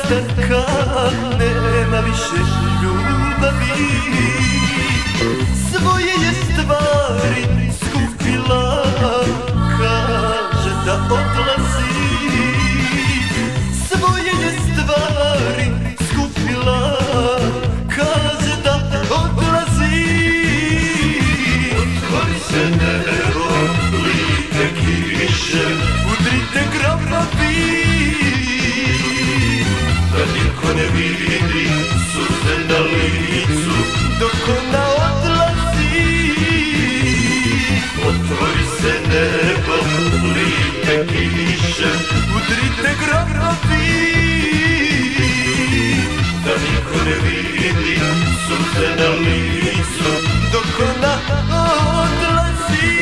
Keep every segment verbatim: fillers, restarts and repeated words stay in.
rastanka nema više ljubavi. Svoje je stvari skupila, kaže da odlazi. Svoje je stvari skupila, kaže da odlazi. Otvori se nebo, lije kiše, udrite grabovi, da niko ne vidi suze na licu dok ona odlazi. Otvori se nebo, lije kiše, udrite grabovi, da niko ne vidi suze na licu dok ona odlazi.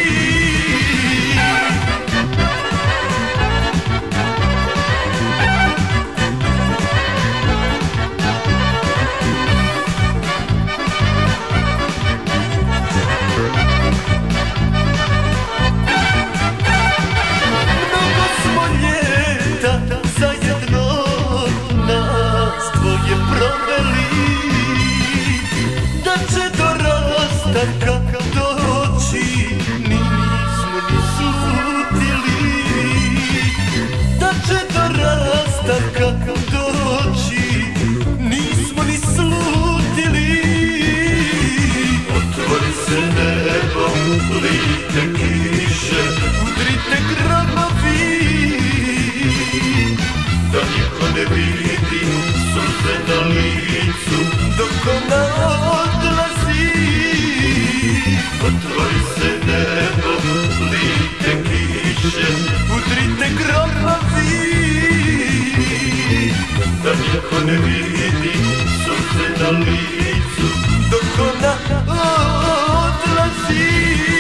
Rastanka doći nismo ni slutili, da će do rastanka doći nismo ni slutili. Otvori se nebo, lije kiše, udrite grabovi, da niko ne vidi suze na licu dok ona odlazi. Otvori se nebo, lije kiše, udrite grabovi, da niko ne vidi suze na licu dok ona odlazi.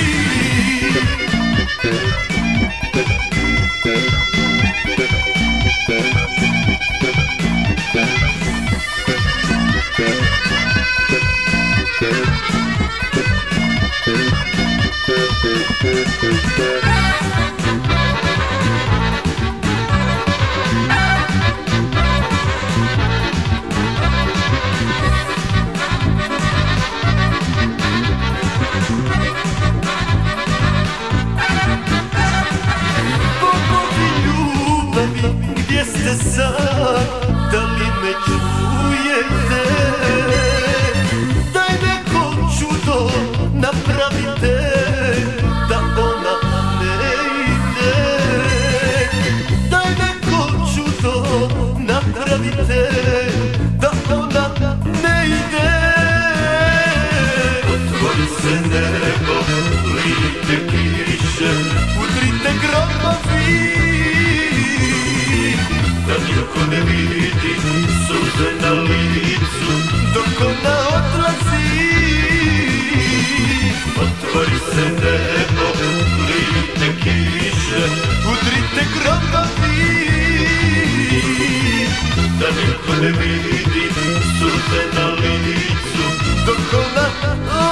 Gdje ste sad, da li me čujete? Daj neko čudo napravite, da ona ne ide. Daj neko čudo napravite, da ona ne ide. Otvori se nebo, lije kiše, udrite grabovi, da niko ne vidi suze na licu dok ona odlazi. Otvori se nebo, lije kiše, udrite grabovi, da niko ne vidi suze na licu dok ona odlazi.